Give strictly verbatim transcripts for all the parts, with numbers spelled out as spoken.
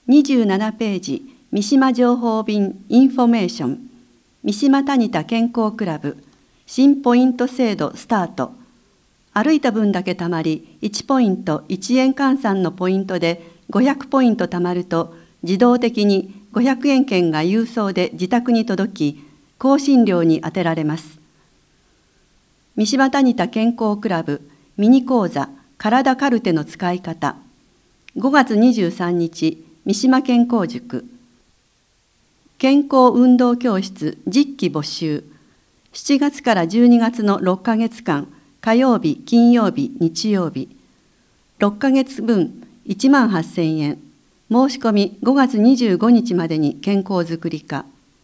にじゅうななページ、三島情報便インフォメーション、三島谷田健康クラブ、新ポイント制度スタート。歩いた分だけ貯まり、いちポイントいちえん換算のポイントでごひゃくポイント貯まると、自動的にごひゃくえん券が郵送で自宅に届き、更新料に充てられます。三島谷田健康クラブミニ講座体カルテの使い方。ごがつにじゅうさんにち、三島健康塾。健康運動教室実機募集。しちがつからじゅうにがつのろっかげつかん、火曜日、金曜日、日曜日。ろっかげつぶんいちまんはっせんえん。申し込みごがつにじゅうごにちまでに健康づくり課。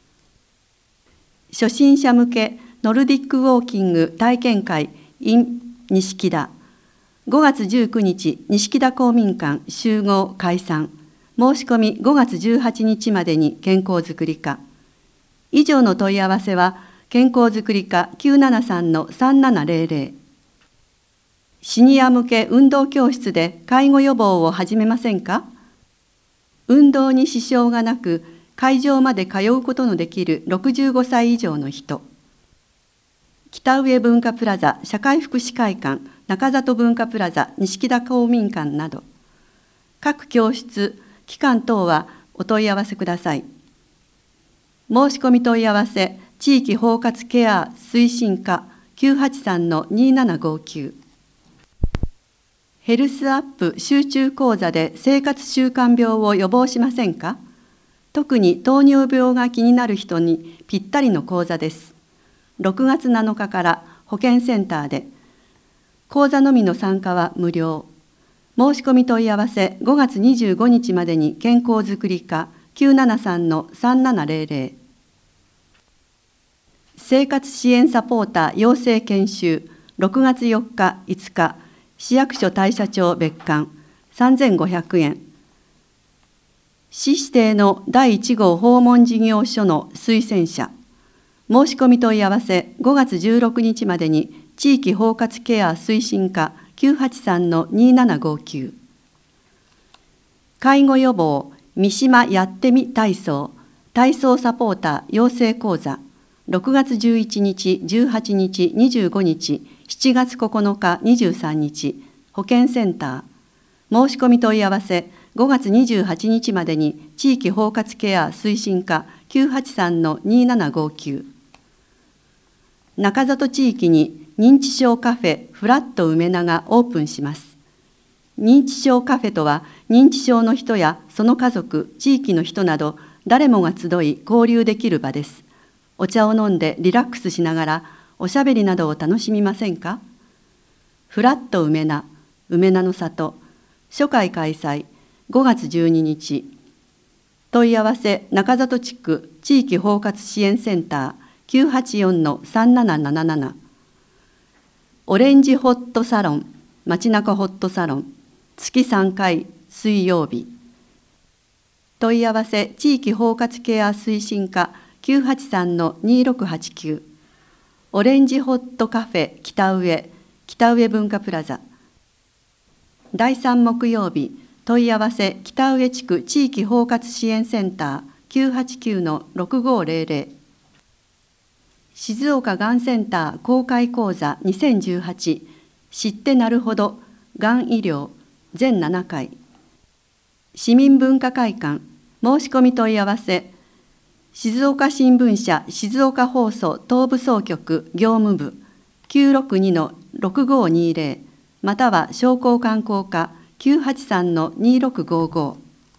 初心者向けノルディックウォーキング体験会 in 錦田。ごがつじゅうくにち、錦田公民館集合解散。申し込みごがつじゅうはちにちまでに健康づくり課。以上の問い合わせは、健康づくり課 きゅうななさんのさんななゼロゼロ。シニア向け運動教室で介護予防を始めませんか？運動に支障がなく、会場まで通うことのできるろくじゅうごさい以上の人。北上文化プラザ社会福祉会館、中里文化プラザ錦田公民館など、各教室、機関等はお問い合わせください。申し込み問い合わせ、地域包括ケア推進課 きゅうはちさんのにななごきゅう。ヘルスアップ集中講座で生活習慣病を予防しませんか？特に糖尿病が気になる人にぴったりの講座です。ろくがつなのかから保健センターで、講座のみの参加は無料。申し込み問い合わせごがつにじゅうごにちまでに健康づくり課 きゅうななさんのさんななゼロゼロ。生活支援サポーター養成研修ろくがつよっか、いつか、市役所大社町別館さんぜんごひゃくえん。市指定のだいいちごう訪問事業所の推薦者。申し込み問い合わせごがつじゅうろくにちまでに地域包括ケア推進課 きゅうはちさんのにななごきゅう。介護予防三島やってみ体操体操サポーター養成講座ろくがつじゅういちにち、じゅうはちにち、にじゅうごにち、しちがつここのか、にじゅうさんにち、保健センター。申し込み問い合わせごがつにじゅうはちにちまでに地域包括ケア推進課 きゅうはちさんのにななごきゅう。中里地域に認知症カフェフラット梅名がオープンします。認知症カフェとは、認知症の人やその家族、地域の人など誰もが集い交流できる場です。お茶を飲んでリラックスしながらおしゃべりなどを楽しみませんか？フラット梅名、梅名の里、初回開催ごがつじゅうににち。問い合わせ中里地区地域包括支援センター きゅうはちよんのさんなななななな。オレンジホットサロン、街中ホットサロン、月さんかい水曜日。問い合わせ地域包括ケア推進課 きゅうはちさんのにろくはちきゅう。オレンジホットカフェ北上、北上文化プラザ。だいさん木曜日、問い合わせ北上地区地域包括支援センター きゅうはちきゅうのろくごゼロゼロ。静岡がんセンター公開講座にせんじゅうはち、知ってなるほど、がん医療、全ななかい。市民文化会館、申し込み問い合わせ、静岡新聞社静岡放送東部総局業務部 きゅうろくにのろくごにゼロ、または商工観光課 きゅうはちさんのにろくごご。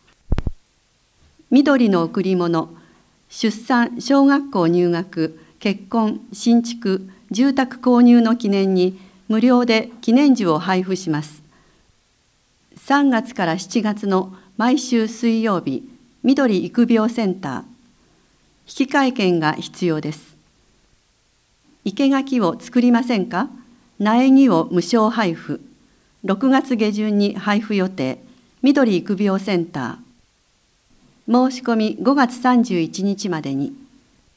緑の贈り物、出産、小学校入学、結婚、新築、住宅購入の記念に無料で記念樹を配布します。さんがつからしちがつの毎週水曜日、緑育苗センター。引換券が必要です。生垣を作りませんか？苗木を無償配布。ろくがつげじゅんに配布予定。緑育苗センター。申し込みごがつさんじゅういちにちまでに。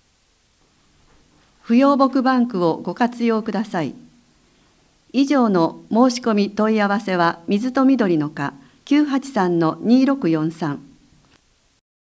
不要木バンクをご活用ください。以上の申し込み問い合わせは水と緑の課 きゅうはちさんのにろくよんさん。